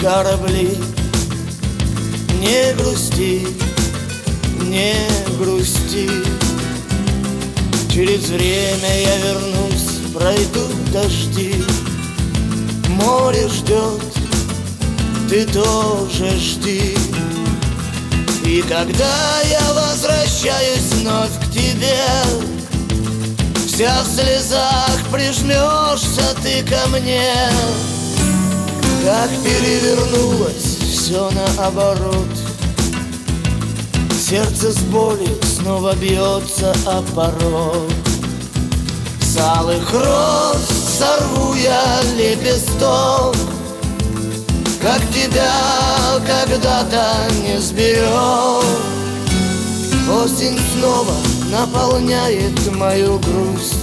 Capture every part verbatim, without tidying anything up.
корабли. Не грусти, не грусти, через время я вернусь, пройдут дожди. Море ждет, ты тоже жди. И когда я возвращаюсь вновь к тебе, вся в слезах прижмешься ты ко мне. Как перевернулось все наоборот, сердце с болью снова бьется о порог. С алых роз сорву я лепесток, как тебя когда-то не сберег. Осень снова наполняет мою грусть.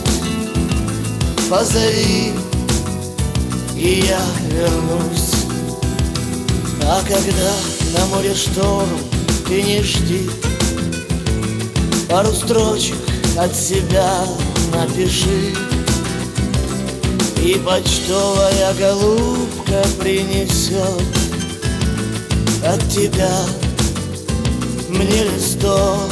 Позови, и я вернусь. А когда на море шторм, ты не жди, пару строчек от себя напиши, и почтовая голубка принесет от тебя мне листок.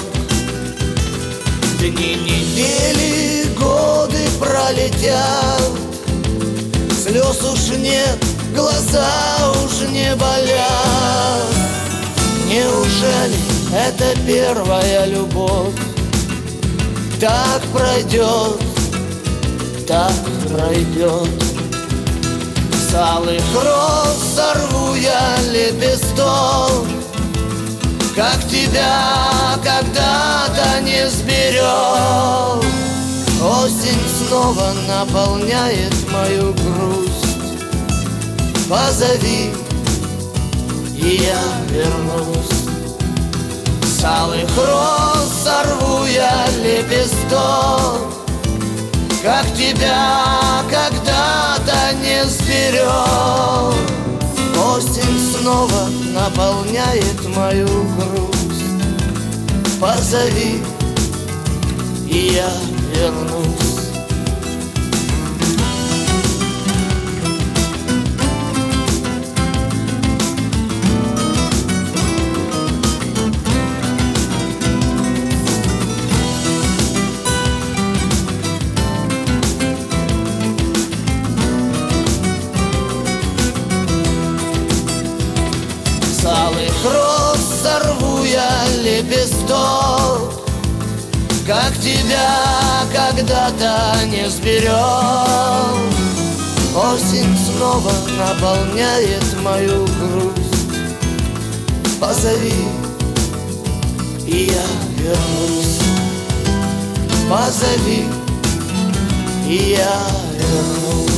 Дни, недели, годы пролетят, слез уж нет, глаза уж не болят. Неужели это первая любовь так пройдет, так пройдет? С алых роз сорву я лепесток, как тебя когда-то не сберег. Осень снова наполняет мою грусть. Позови, и я вернусь. С алых роз сорву я лепесток, как тебя когда-то не сберег. Осень снова наполняет мою грусть. Позови, и я вернусь. С алых роз сорву я лепесток, как тебя когда-то не сберег. Осень снова наполняет мою грусть. Позови, и я вернусь. Позови, и я вернусь.